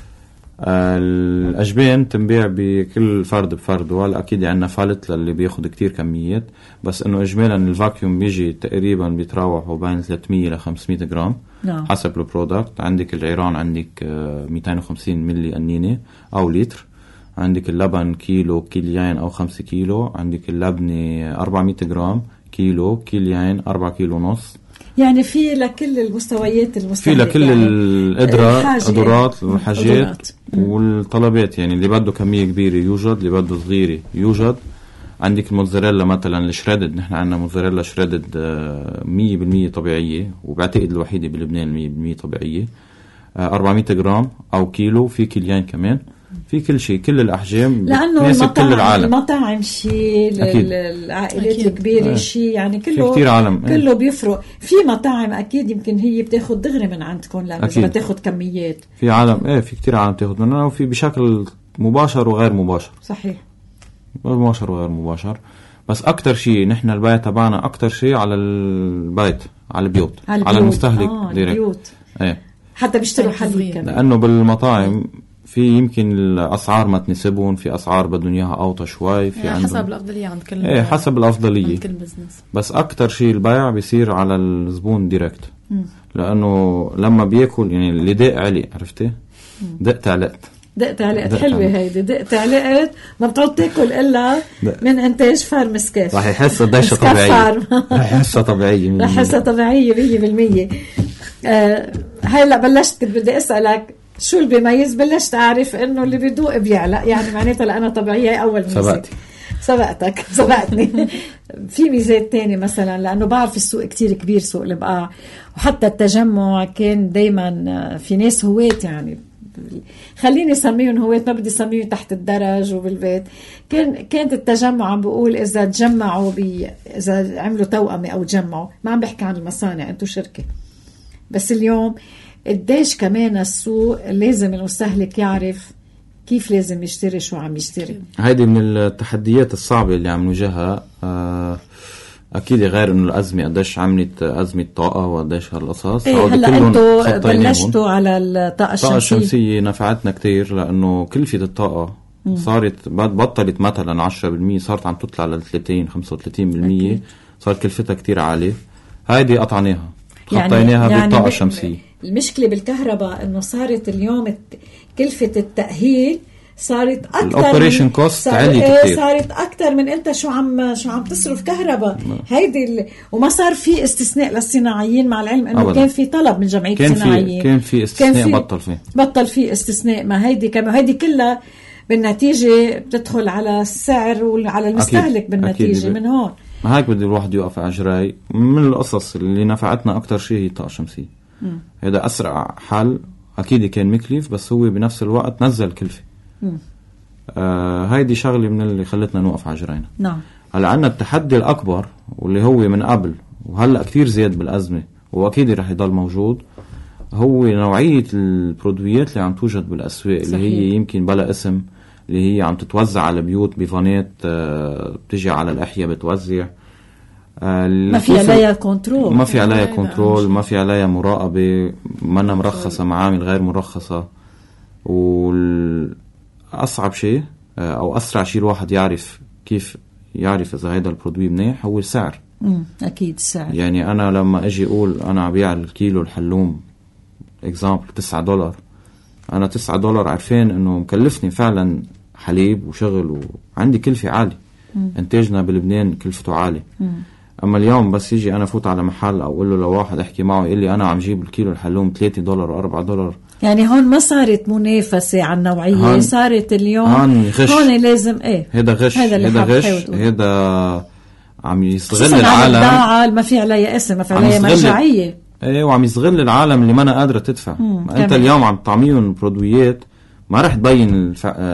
Speaker 4: الأجبان تنبيع بكل فرد بفرد، ولا أكيد عنا فالت للي بياخد كتير كميات، بس إنه إجمالا الفاكيوم بيجي تقريبا بيتراوحوا بين 300 ل 500 جرام حسب البرودكت. عندك العيران عندك 250 ملي قنينة أو لتر، عندك اللبن كيلو، كيليين أو 5 كيلو، عندك اللبنة 400 جرام، كيلو، كيليين، 4 كيلو ونص.
Speaker 3: يعني في لكل المستويات
Speaker 4: في لكل يعني القدرات والحاجات والطلبات، يعني اللي بده كمية كبيرة يوجد، اللي بده صغيرة يوجد. عندك الموتزاريلا مثلا الشريدد، نحن عندنا موتزاريلا شريدد 100% طبيعية، وبعتقد الوحيدة بلبنان 100% طبيعية، 400 جرام أو كيلو، في كيليين كمان، في كل شيء، كل الأحجام،
Speaker 3: لأنه المطاعم شيء، العائلات الكبيرة شيء، يعني كله بيفرق. في مطاعم أكيد يمكن هي بتاخد دغري من عندكم، لا بس بتاخد كميات.
Speaker 4: في عالم في كتير عالم بتاخد مننا، وفي بشكل مباشر وغير مباشر.
Speaker 3: صحيح،
Speaker 4: مباشر وغير مباشر. بس أكتر شيء نحن البيت تبعنا أكتر شيء على البيت، على البيوت، على المستهلك ديريكت.
Speaker 3: حتى بيشتروا حليب كمان،
Speaker 4: لأنه بالمطاعم في يمكن الأسعار ما تناسبهم، في أسعار بدهم إياها أوطى شوي، في
Speaker 5: حسب الأفضلية عند كل
Speaker 4: حسب الأفضلية
Speaker 5: عند كل بزنس.
Speaker 4: بس أكتر شيء البيع بيصير على الزبون ديركت، لأنه لما بيأكل يعني اللي دق علي، عرفتي؟ دقت علقت
Speaker 3: حلوة هيدي، دقت علقت، ما بتعود تاكل إلا من إنتاج فارم سكاف.
Speaker 4: راح يحسها دايشة طبيعية، راح يحسها طبيعية
Speaker 3: 100%. هلا بلشت بدي أسألك شو اللي بيميز، بلشت أعرف إنه اللي بيدوق بيعلق، يعني معناتها لأنا طبيعية أول ميزة. سبقتني. في ميزات تاني مثلا، لأنه بعرف السوق كتير كبير، سوق البقاع، وحتى التجمع كان دايما في ناس هوات، يعني خليني سميهم هوات، ما بدي سميهم تحت الدرج وبالبيت. كانت التجمع عم بقول إذا تجمعوا إذا عملوا توأمة أو تجمعوا، ما عم بحكي عن المصانع، أنتوا شركة. بس اليوم قديش كمان السوق لازم المستهلك يعرف كيف لازم يشتري، شو عم يشتري.
Speaker 4: هيدي من التحديات الصعبة اللي عم نواجهها. أكيد غير إنه الأزمة قديش عملت أزمة طاقة وقديش هالقصص.
Speaker 3: هلا أنتوا بلشتوا على الطاقة
Speaker 4: الشمسية نفعتنا كتير، لأنه كلفة الطاقة صارت بطلت مثلا 10%، صارت عم تطلع ل 30-35%، صارت كلفتها كتير عالية. هيدي قطعناها، خطيناها يعني بالطاقة الشمسية.
Speaker 3: المشكلة بالكهرباء إنه صارت اليوم كلفة التأهيل صارت أكتر،
Speaker 4: الأوبريشن كوست عالية كتير،
Speaker 3: صارت أكتر من أنت شو عم تصرف كهرباء. هيدي وما صار في استثناء للصناعيين، مع العلم إنه كان في طلب من جمعية الصناعيين،
Speaker 4: كان في استثناء،
Speaker 3: بطل في استثناء. ما هيدي كمان، هيدي كلها بالنتيجة بتدخل على السعر وعلى المستهلك. أكيد. بالنتيجة من هون
Speaker 4: ما هيك بدي الواحد يوقف على أجري. من القصص اللي نفعتنا أكتر شيء هي الطاقة الشمسية. هذا أسرع حل، أكيد كان مكلف بس هو بنفس الوقت نزل كلفة. هيدي شغلة من اللي خلتنا نوقف على أجرينا.
Speaker 3: نعم.
Speaker 4: هلا عنا التحدي الأكبر واللي هو من قبل وهلأ كتير زياد بالأزمة، وأكيد رح يضل موجود، هو نوعية البرودويات اللي عم توجد بالأسواق. صحيح. اللي هي يمكن بلا اسم، اللي هي عم تتوزع على بيوت بفانات، بتجي على الأحياء بتوزع،
Speaker 3: ما في عليها كنترول،
Speaker 4: ما في عليها مراقبة، ما مرخصة، معامل غير مرخصة. أصعب شيء أو أسرع شيء الواحد يعرف كيف يعرف إذا هيدا البرودوي منيح هو السعر.
Speaker 3: أكيد السعر. يعني
Speaker 4: أنا لما أجي أقول أنا أبيع الكيلو الحلوم إكزامبل $9، أنا $9 عارفين إنه مكلفني فعلا حليب وشغل وعندي كلفة عالي. إنتاجنا بلبنان كلفته عالي. أما اليوم بس يجي أنا فوت على محل أو أقول له لو واحد أحكي معه يقول لي أنا عم جيب الكيلو الحلوم $3 و$4.
Speaker 3: يعني هون ما صارت منافسة عن نوعية، صارت اليوم هون لازم
Speaker 4: هذا غش، هذا عم يستغل العالم،
Speaker 3: ما في عليها اسم، ما في عليها مرجعية.
Speaker 4: وعم يستغل العالم اللي ما أنا قادرة تدفع. أنت اليوم عم تعميهم برودويات ما رح تبين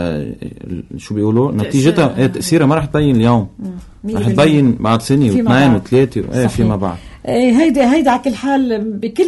Speaker 4: شو بيقولوا نتيجتها تأثيرها، ما رح تبين اليوم، رح تبين بعد سنة واثنين وثلاثة فيما بعد.
Speaker 3: هيدا على كل حال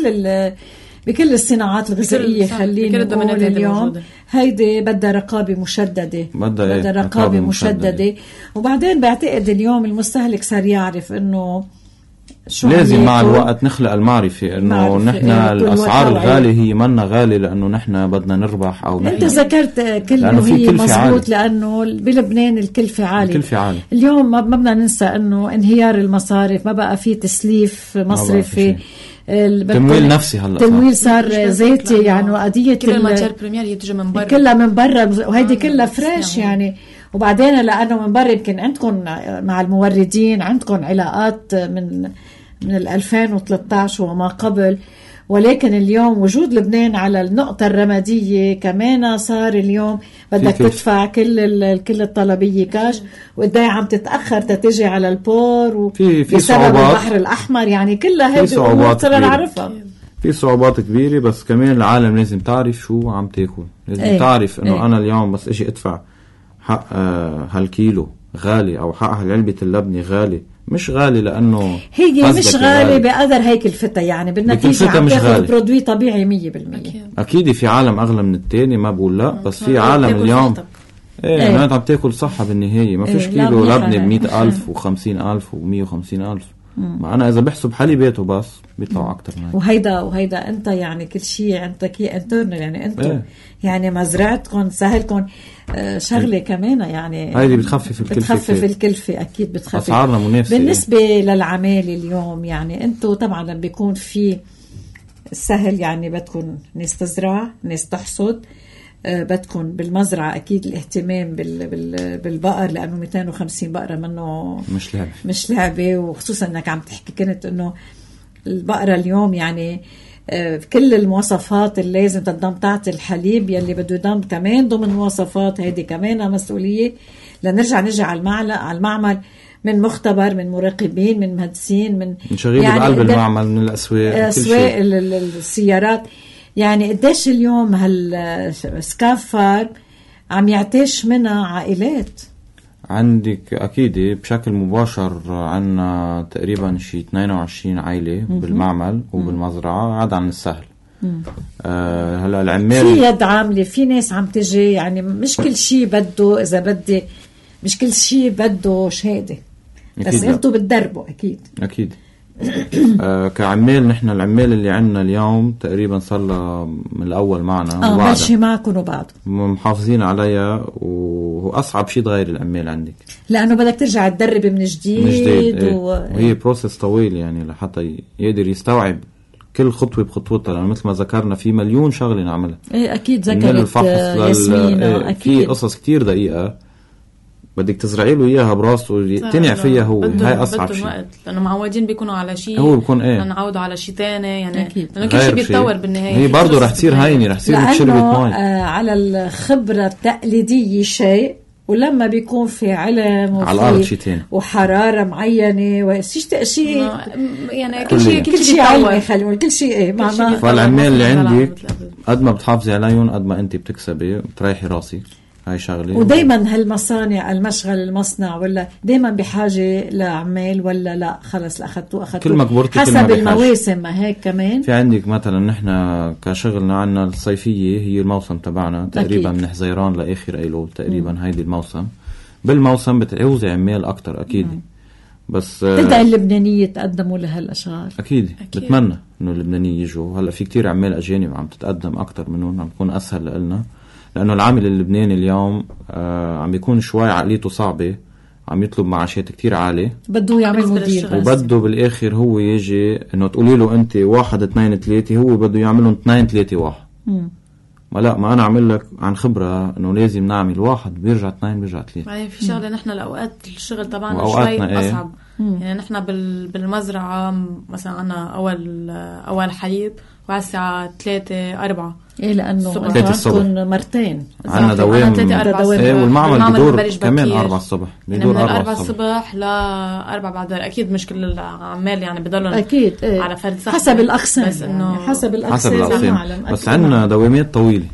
Speaker 3: بكل الصناعات الغذائية. خلينا نقول اليوم هيدي بدها رقابة مشددة، بدها رقابة مشددة. وبعدين بعتقد اليوم المستهلك صار يعرف انه شو
Speaker 4: لازم مع الوقت نخلق المعرفة انه نحن الاسعار الغالية هي منا غالية لانه نحن بدنا نربح. او
Speaker 3: انت ذكرت كلمة هي مزبوط، لانه بلبنان الكلفة عالية. اليوم ما بدنا ننسى انه انهيار المصارف، ما بقى في تسليف مصرفي،
Speaker 4: تمويل نفسي. هلا
Speaker 3: تمويل صار ذاتي، يعني قضية
Speaker 5: كل الماتير بريمير هي تجي من برا،
Speaker 3: كلها من برا، وهيدي كلها فريش يعني. وبعدين لانه من برا يمكن عندكم مع الموردين عندكم علاقات من 2013 وما قبل، ولكن اليوم وجود لبنان على النقطة الرمادية كمان صار اليوم بدك تدفع كل الطلبية كاش، وإداي عم تتأخر تتجي على البور
Speaker 4: وفي
Speaker 3: صعوبات البحر الأحمر، يعني كلها هذه أمور ترى نعرفها.
Speaker 4: في صعوبات كبيرة، بس كمان العالم لازم تعرف شو عم تاكل، لازم تعرف إنه أنا اليوم بس إجي أدفع حق هالكيلو غالي أو حق هالعلبة اللبنة غالي، مش غالي لأنه
Speaker 3: هي مش غالي بقدر هيك الفتة، يعني بالنتيجة عم تاخد برودوي طبيعي 100%.
Speaker 4: أكيد في عالم أغلى من التاني، ما بقول لا، بس في عالم اليوم أنت عم تاكل صحة بالنهاية. ما فيش كيلو لبنة ب100,000 و50,000 و150,000. ما أنا إذا بحسب حليباته بس بيطلع أكتر منه.
Speaker 3: وهيدا أنت يعني كل شيء أنت كي انترنال، يعني أنتم يعني مزرعتكم سهلكم شغلة كمان، يعني
Speaker 4: هيدي بتخفف
Speaker 3: الكلفة أكيد بتخفف.
Speaker 4: أسعارنا منافسة.
Speaker 3: بالنسبة للعمالة اليوم يعني أنتم طبعا لما بيكون في سهل، يعني بدكم ناس تزرع، ناس تحصد، بدكم بالمزرعة أكيد الاهتمام بالبقر، لأنه 250 بقرة منه مش لعبة. وخصوصا أنك عم تحكي كنت أنه البقرة اليوم يعني كل المواصفات اللي لازم تضم تعطي الحليب يلي بده يضم كمان ضمن مواصفات، هيدي كمان مسؤولية. لنرجع على المعمل من مختبر، من مراقبين، من مهندسين، من
Speaker 4: شغيل يعني بقلب المعمل، من الأسواق
Speaker 3: السيارات. يعني قديش اليوم هالسكاف فارم عم يعتش منها عائلات؟
Speaker 4: عندك أكيد بشكل مباشر عنا تقريبا شي 22 عائلة بالمعمل وبالمزرعة، عاد عن السهل. هلا العمال
Speaker 3: في يد عاملة، في ناس عم تجي، يعني مش كل شيء بده، إذا بدي مش كل شيء بده شهادة، بس انتوا بتدربوا أكيد.
Speaker 4: كعمال نحن العمال اللي عنا اليوم تقريبا صار من الأول معنا
Speaker 3: بلشي معكم وبعض
Speaker 4: محافظين عليها، وهو أصعب شيء تغير العمال عندك،
Speaker 3: لأنه بدك ترجع تدرب من جديد.
Speaker 4: وهي بروسيس طويل يعني لحتى يقدر يستوعب كل خطوة بخطوتها، لأنه مثل ما ذكرنا في مليون شغلة نعملها.
Speaker 3: أكيد ذكرت ياسمين.
Speaker 4: في قصص كتير دقيقة بدك تزرعي له اياها براسه تنع فيها، هو هاي اصعب شيء،
Speaker 5: لانه معودين بيكونوا على شيء،
Speaker 4: هو بيكون
Speaker 5: نعودوا على شيء ثاني، يعني لانه كل شيء بيتطور بالنهايه.
Speaker 4: هي برضه رح تصير هينه، رح تصير شربة مي.
Speaker 3: على الخبره التقليديه شيء، ولما بيكون في علم
Speaker 4: على الارض شيء ثاني
Speaker 3: وحراره معينه وشيء
Speaker 5: يعني
Speaker 3: كل شيء علمي، خلينا كل شيء
Speaker 4: فالعمال اللي عندك قد ما بتحافظي عليهم قد ما انت بتكسبي بتريحي راسك. هاي شغلة.
Speaker 3: ودايما هالمصانع المشغل المصنع ولا دايما بحاجة لعمال ولا لا خلص أخذتوا
Speaker 4: كل مقبورتي
Speaker 3: حسب المواسم. ما هيك كمان
Speaker 4: في عندك مثلا نحن كشغلنا عنا الصيفية هي الموسم تبعنا تقريبا من حزيران لآخر أيلول تقريبا. هيدي الموسم بالموسم بتعوزي عمال أكتر أكيد. بس
Speaker 3: تدعي اللبنانية تقدموا لهالأشغال
Speaker 4: أكيد. بتمنى إنه اللبنانية يجوا. هلا في كتير عمال أجانب عم تتقدم أكتر منهم، عم تكون أسهل لنا لأنه العامل اللبناني اليوم عم بيكون شوي عقليته صعبة، عم يطلب معاشات كتير عالية،
Speaker 3: بده يعمل مدير،
Speaker 4: وبده بالآخر هو يجي إنه تقولي له أنت 1 2 3، هو بده يعملهم 2 3 1. ما أنا أعمل لك عن خبرة إنه لازم نعمل 1 بيرجع 2 بيرجع 3.
Speaker 5: يعني في شغلة نحن الأوقات الشغل طبعا شوي أصعب. يعني نحن بالمزرعة مثلا عنا أول حليب وعلى الساعة 3-4.
Speaker 3: إيه لأنه عندكم مرتين
Speaker 4: عنا دوام 3-4. والمعمل بدور كمان 4 الصبح،
Speaker 5: بدور 4 الصبح ل4 بعد. أكيد مش كل العمال يعني بضلون
Speaker 3: أكيد
Speaker 5: على فرد صح،
Speaker 3: حسب الأقسام،
Speaker 5: بس إنه
Speaker 3: حسب الأقسام.
Speaker 4: بس عنا دوامات طويلة.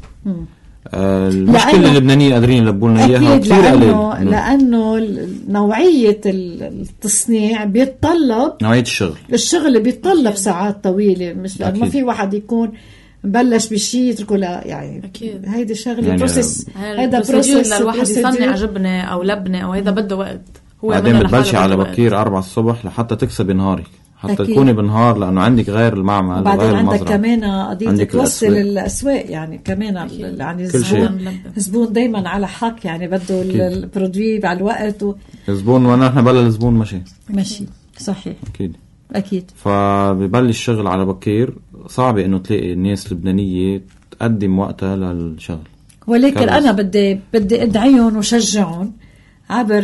Speaker 4: مش كل اللبنانيين قادرين يلبوا إياها كتير قليل،
Speaker 3: لأنه نوعية التصنيع بيتطلب،
Speaker 4: نوعية الشغل
Speaker 3: بيتطلب ساعات طويلة، مش لأنه ما في واحد يكون بلش بشيء يتركه. لا يعني
Speaker 5: أكيد
Speaker 3: هيدي شغلة
Speaker 4: يعني
Speaker 3: بروسيس،
Speaker 5: هيدا بروسيس للواحد يصنع جبنة أو لبنة أو هيدا بده وقت. هو
Speaker 4: بعدين بتبلشي على بكير 4 الصبح لحتى تكسبي نهارك، حتى أكيد. تكوني بالنهار لأنه عندك غير المعمل
Speaker 3: وبعدين عندك كمان قضية توصل الأسواق. يعني كمان يعني الزبون دايما على حق، يعني بده البرودوي على الوقت
Speaker 4: الزبون، ونحن بلا الزبون ماشي
Speaker 3: صحيح. أكيد
Speaker 4: فبيبلش الشغل على بكير. صعب إنه تلاقي الناس اللبنانية تقدم وقتها للشغل،
Speaker 3: ولكن أنا بدي أدعيهم وشجعهم عبر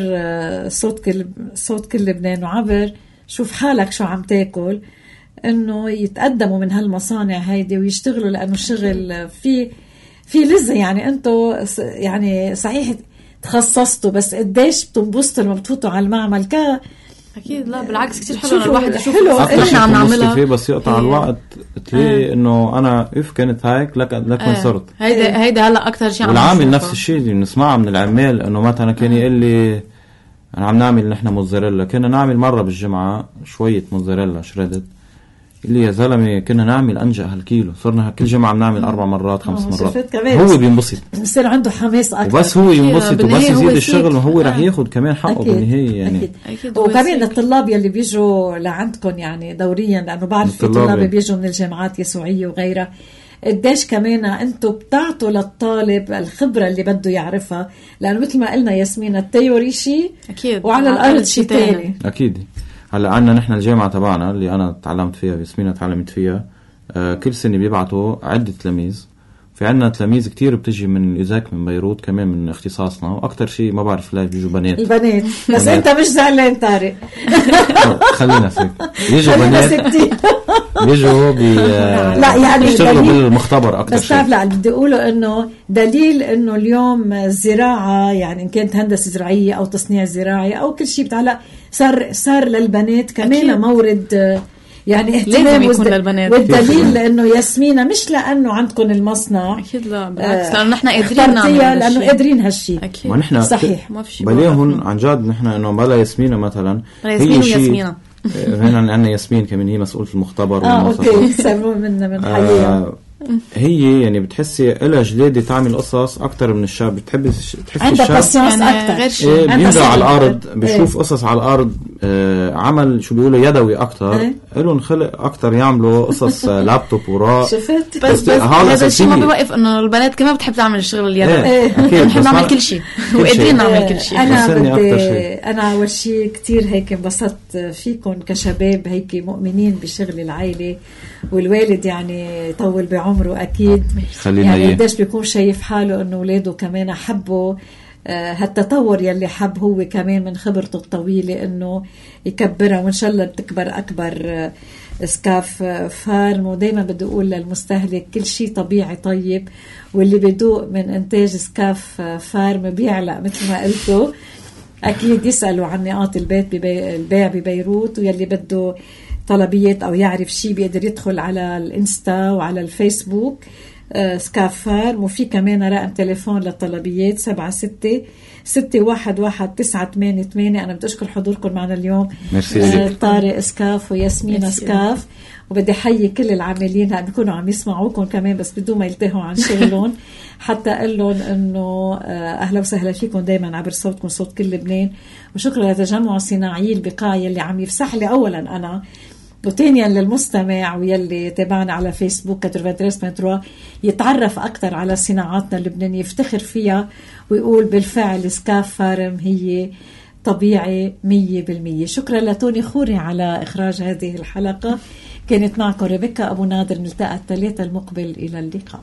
Speaker 3: صوت كل لبنان، وعبر شوف حالك شو عم تاكل، إنه يتقدموا من هالمصانع هيدي ويشتغلوا، لأنه الشغل في لذة. يعني أنتوا يعني صحيح تخصصتوا، بس قديش بتنبسطوا لما بتفوتوا على المعمل
Speaker 5: أكيد. لا بالعكس كتير حلو الواحد يشوف
Speaker 4: إيش عم نعملها، بس يقطع الوقت تلاقي إنه أنا كانت هيك لك من صرت.
Speaker 5: هيدا هلا أكتر شيء.
Speaker 4: والعامل نفس الشيء اللي بنسمعه من العمال، إنه مثلا كان يقول لي أنا عم نعمل نحن موزاريلا، كنا نعمل مرة بالجمعة شوية موزاريلا شردت، اللي يا زلمة كنا نعمل أنجأ هالكيلو، صرنا كل جمعة بنعمل 4 مرات 5 مرات.
Speaker 3: هو
Speaker 4: بينبسط،
Speaker 3: بصير عنده حماس أكثر،
Speaker 4: وبس هو ينبسط وبس يزيد الشغل، وهو رح ياخد كمان حقه بالنهاية. يعني
Speaker 3: أكيد. وكمان الطلاب يلي بيجوا لعندكم يعني دوريا، لأنه بعرف في طلاب بيجوا من الجامعات يسوعية وغيرها، قديش كمان انتم بتعطوا للطالب الخبرة اللي بده يعرفها، لأنه مثل ما قلنا ياسمين التيوري شيء وعلى الأرض شيء تاني.
Speaker 4: أكيد. هلا عنا نحن الجامعة تبعنا اللي أنا تعلمت فيها وياسمين تعلمت فيها، كل سنة بيبعتوا عدة تلاميذ. في عنا تلاميذ كتير بتجي من الإزاك من بيروت كمان من اختصاصنا، وأكتر شيء ما بعرف لا بيجوا بنات.
Speaker 3: البنات بس أنت مش زعلان طارق؟
Speaker 4: خلينا سيك يجوا بنات بيجوا
Speaker 3: لا يعني
Speaker 4: بيشتغلوا بالمختبر أكتر
Speaker 3: بس تعرف. لا بدي أقوله إنه دليل إنه اليوم الزراعة، يعني إن كانت هندسة زراعية أو تصنيع زراعي أو كل شيء بتعلق صار للبنات كمان مورد يعني اهتمام والدليل لأنه ياسمينة مش لأنه عندكم المصنع،
Speaker 5: أكيد لا بالعكس، لأنه نحن قادرين نعمل
Speaker 3: لأنه قادرين هالشيء.
Speaker 4: ونحن
Speaker 3: صحيح
Speaker 4: بليهن عن جد. نحن إنه بلا ياسمينة مثلا،
Speaker 5: هي شيء
Speaker 4: هنا عندنا ياسمين كمان هي مسؤولة المختبر
Speaker 3: أوكي سموه من حقيقة.
Speaker 4: هي يعني بتحسي إلها جلادة تعمل قصص أكتر من الشاب، بتحبي
Speaker 3: عندها باسيونس أكتر،
Speaker 4: بينزل على الأرض بيشوف قصص على الأرض، عمل شو بيقولوا يدوي أكتر، إلهم خلق أكتر يعملوا قصص لابتوب وراء.
Speaker 3: شفت
Speaker 5: بس هذا الشيء ما بيوقف إنه البنات كمان بتحب تعمل الشغل اليدوي. نحن نعمل كل شيء وقادرين نعمل كل شيء.
Speaker 3: أنا أول شيء كتير هيك انبسطت فيكم كشباب هيك مؤمنين بشغل العائلة، والوالد يعني طول بعمره أكيد، يعني قديش بيكون شايف حاله إنه ولاده كمان حبوا هالتطور يلي حب هو كمان من خبرته الطويلة إنه يكبرها، وإن شاء الله بتكبر أكبر. سكاف فارم، ودايما بدي أقول للمستهلك كل شيء طبيعي طيب، واللي بيدوق من إنتاج سكاف فارم بيعلق مثل ما قلتوا. أكيد يسألوا عن نقاط البيع ببيروت، ويلي بده طلبيات أو يعرف شيء بيقدر يدخل على الإنستا وعلى الفيسبوك سكاف فارم، وفي كمان رقم تليفون للطلبيات 7611-988. أنا بدي أشكر حضوركم معنا اليوم، طارق سكاف وياسمين سكاف، وبدي حيي كل العاملين اللي بيكونوا عم يسمعوكم كمان بس بدون ما يلتهوا عن شغلهم، حتى أقول لهم إنه أهلا وسهلا فيكم دايما عبر صوتكم صوت كل لبنان. وشكرا لتجمع الصناعي البقاع اللي عم يفسح لي أولا أنا وثانيا للمستمع ويلي تابعنا على فيسبوك 93 يتعرف أكثر على صناعاتنا اللبنانية، يفتخر فيها ويقول بالفعل سكاف فارم هي طبيعي 100%. شكرا لتوني خوري على إخراج هذه الحلقة. كانت معكم ريبيكا أبو نادر، نلتقى الثلاثاء المقبل، إلى اللقاء.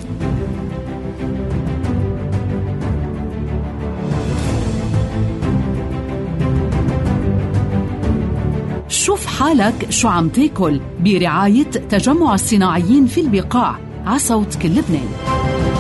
Speaker 2: شوف حالك شو عم تاكل برعاية تجمع الصناعيين في البقاع على صوت كل لبنان.